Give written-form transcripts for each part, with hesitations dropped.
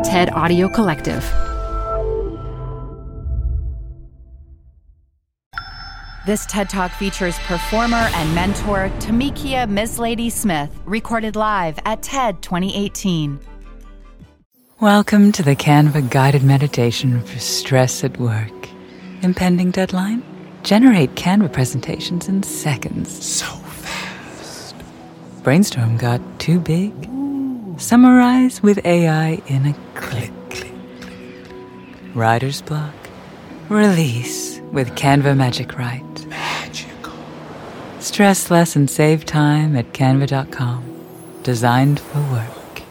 TED Audio Collective. This TED Talk features performer and mentor Tamikia Miss Lady Smith, recorded live at TED 2018. Welcome to the Canva guided meditation for stress at work. Impending deadline? Generate Canva presentations in seconds. So fast. Brainstorm got too big? Summarize with AI in a click. Writer's block? Release with Canva Magic Write. Magical. Stress less and save time at canva.com. Designed for work.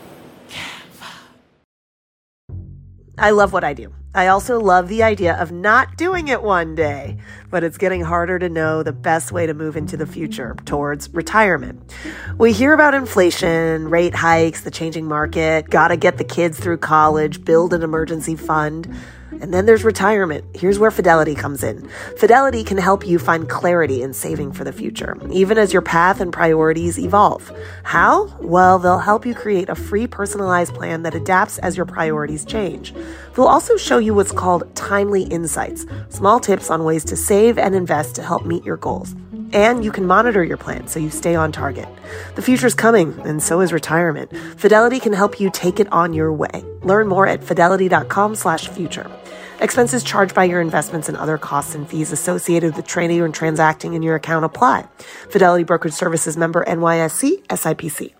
I love what I do. I also love the idea of not doing it one day, but it's getting harder to know the best way to move into the future towards retirement. We hear about inflation, rate hikes, the changing market, gotta get the kids through college, build an emergency fund. And then there's retirement. Here's where Fidelity comes in. Fidelity can help you find clarity in saving for the future, even as your path and priorities evolve. How? Well, they'll help you create a free personalized plan that adapts as your priorities change. They'll also show you what's called timely insights, small tips on ways to save and invest to help meet your goals. And you can monitor your plan so you stay on target. The future's coming, and so is retirement. Fidelity can help you take it on your way. Learn more at fidelity.com/future. Expenses charged by your investments and other costs and fees associated with trading and transacting in your account apply. Fidelity Brokerage Services member NYSE, SIPC.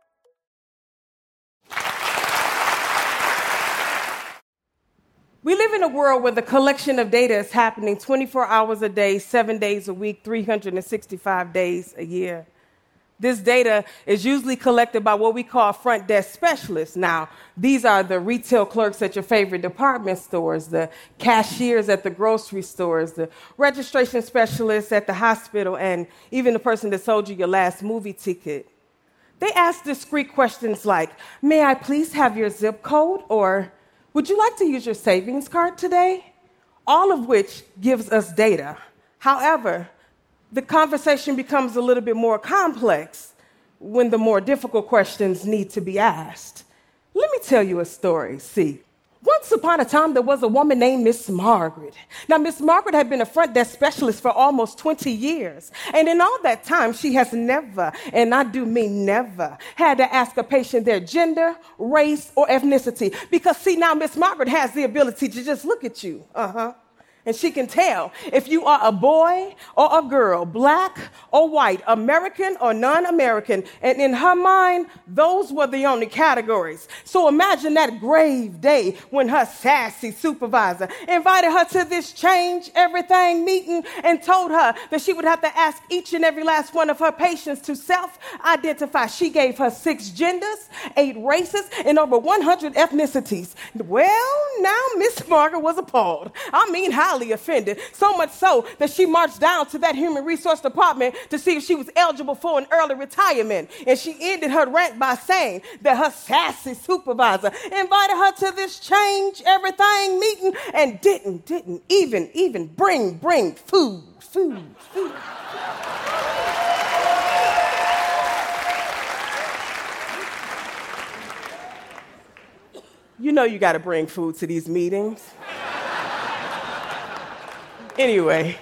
We live in a world where the collection of data is happening 24 hours a day, 7 days a week, 365 days a year. This data is usually collected by what we call front desk specialists. Now, these are the retail clerks at your favorite department stores, the cashiers at the grocery stores, the registration specialists at the hospital, and even the person that sold you your last movie ticket. They ask discreet questions like, "May I please have your zip code?" or "Would you like to use your savings card today?" All of which gives us data. However, the conversation becomes a little bit more complex when the more difficult questions need to be asked. Let me tell you a story. See, once upon a time, there was a woman named Miss Margaret. Now, Miss Margaret had been a front desk specialist for almost 20 years. And in all that time, she has never, and I do mean never, had to ask a patient their gender, race, or ethnicity. Because, see, now Miss Margaret has the ability to just look at you. And she can tell if you are a boy or a girl, black or white, American or non-American. And in her mind, those were the only categories. So imagine that grave day when her sassy supervisor invited her to this change everything meeting and told her that she would have to ask each and every last one of her patients to self-identify. She gave her 6 genders, 8 races, and over 100 ethnicities. Well, now Miss Margaret was appalled. I mean, highly offended, so much so that she marched down to that human resource department to see if she was eligible for an early retirement. And she ended her rant by saying that her sassy supervisor invited her to this change everything meeting and didn't even bring food. You know you got to bring food to these meetings. Anyway,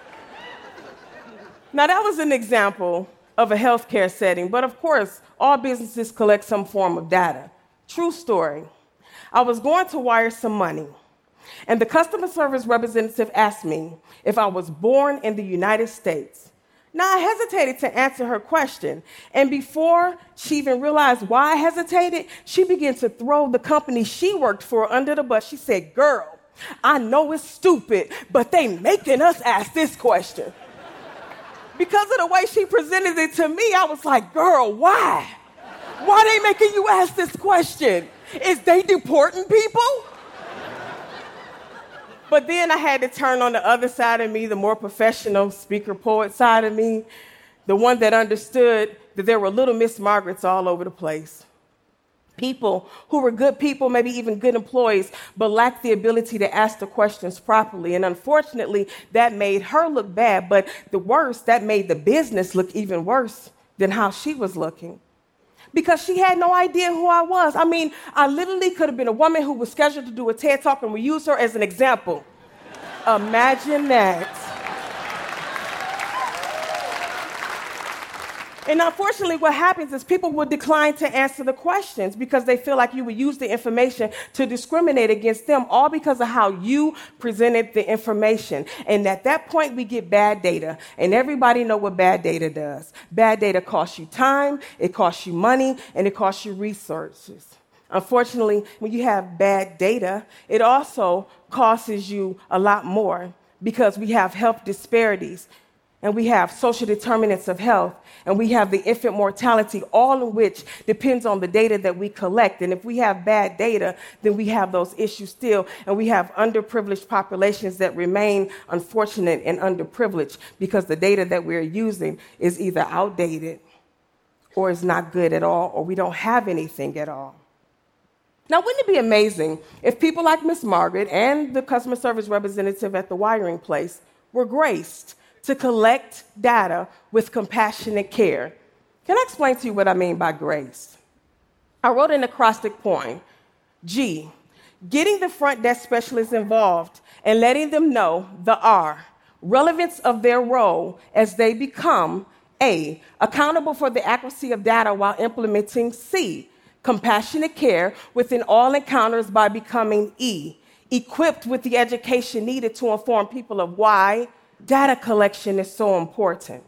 now that was an example of a healthcare setting, but of course, all businesses collect some form of data. True story. I was going to wire some money, and the customer service representative asked me if I was born in the United States. Now, I hesitated to answer her question, and before she even realized why I hesitated, she began to throw the company she worked for under the bus. She said, "Girl, I know it's stupid, but they making us ask this question." Because of the way she presented it to me, I was like, "Girl, why? Why they making you ask this question? Is they deporting people?" But then I had to turn on the other side of me, the more professional speaker poet side of me, the one that understood that there were little Miss Margarets all over the place. People who were good people, maybe even good employees, but lacked the ability to ask the questions properly. And unfortunately, that made her look bad, but the worst, that made the business look even worse than how she was looking. because she had no idea who I was. I mean, I literally could have been a woman who was scheduled to do a TED Talk, and we used her as an example. Imagine that. And unfortunately, what happens is people will decline to answer the questions because they feel like you would use the information to discriminate against them, all because of how you presented the information. And at that point, we get bad data. And everybody know what bad data does. Bad data costs you time, it costs you money, and it costs you resources. Unfortunately, when you have bad data, it also costs you a lot more because we have health disparities, and we have social determinants of health, and we have the infant mortality, all of which depends on the data that we collect. And if we have bad data, then we have those issues still, and we have underprivileged populations that remain unfortunate and underprivileged because the data that we're using is either outdated or is not good at all, or we don't have anything at all. Now, wouldn't it be amazing if people like Miss Margaret and the customer service representative at the wiring place were graced to collect data with compassionate care? Can I explain to you what I mean by grace? I wrote an acrostic poem, G, getting the front desk specialists involved and letting them know the R, relevance of their role as they become A, accountable for the accuracy of data while implementing C, compassionate care within all encounters by becoming E, equipped with the education needed to inform people of why data collection is so important.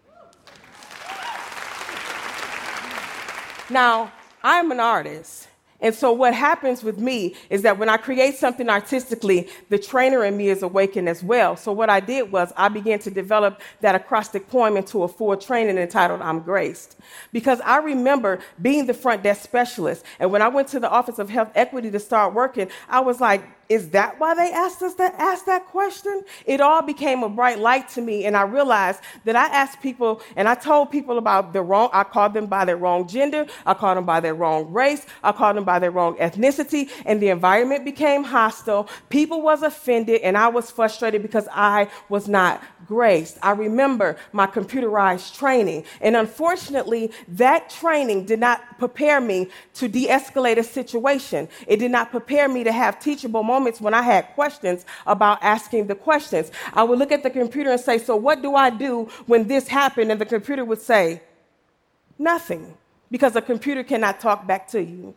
Now, I'm an artist, and so what happens with me is that when I create something artistically, the trainer in me is awakened as well. So what I did was I began to develop that acrostic poem into a full training entitled I'm Graced. Because I remember being the front desk specialist, and when I went to the Office of Health Equity to start working, I was like, is that why they asked us to ask that question? It all became a bright light to me, and I realized that I asked people, and I told people about I called them by their wrong gender, I called them by their wrong race, I called them by their wrong ethnicity, and the environment became hostile. People was offended, and I was frustrated because I was not graced. I remember my computerized training, and unfortunately, that training did not prepare me to de-escalate a situation. It did not prepare me to have teachable moments when I had questions about asking the questions. I would look at the computer and say, so what do I do when this happened? And the computer would say, nothing, because a computer cannot talk back to you.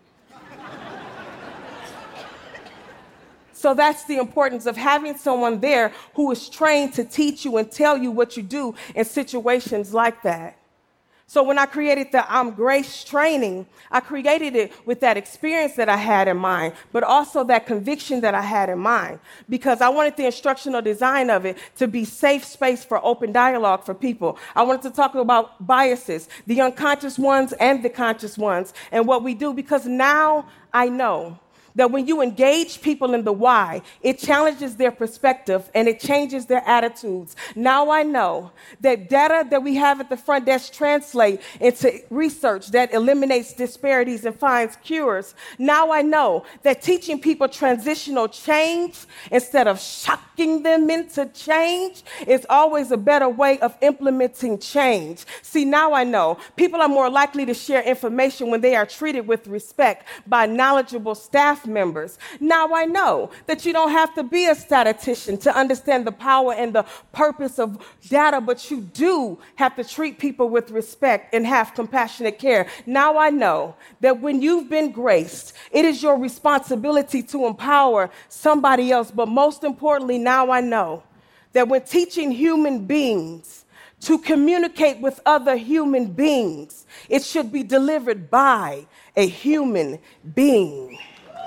So that's the importance of having someone there who is trained to teach you and tell you what you do in situations like that. So when I created the I'm Graced training, I created it with that experience that I had in mind, but also that conviction that I had in mind, because I wanted the instructional design of it to be safe space for open dialogue for people. I wanted to talk about biases, the unconscious ones and the conscious ones, and what we do, because now I know that when you engage people in the why, it challenges their perspective and it changes their attitudes. Now I know that data that we have at the front desk translate into research that eliminates disparities and finds cures. Now I know that teaching people transitional change instead of shocking them into change is always a better way of implementing change. See, now I know people are more likely to share information when they are treated with respect by knowledgeable staff members. Now I know that you don't have to be a statistician to understand the power and the purpose of data, but you do have to treat people with respect and have compassionate care. Now I know that when you've been graced, it is your responsibility to empower somebody else. But most importantly, now I know that when teaching human beings to communicate with other human beings, it should be delivered by a human being.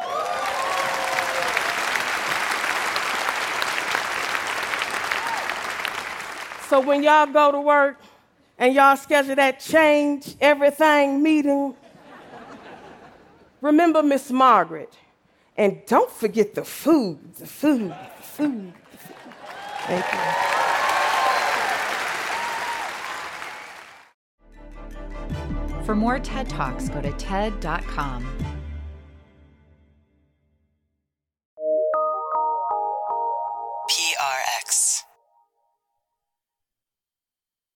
So when y'all go to work and y'all schedule that change everything meeting, remember Miss Margaret, and don't forget the food. Thank you. For more TED Talks, go to TED.com.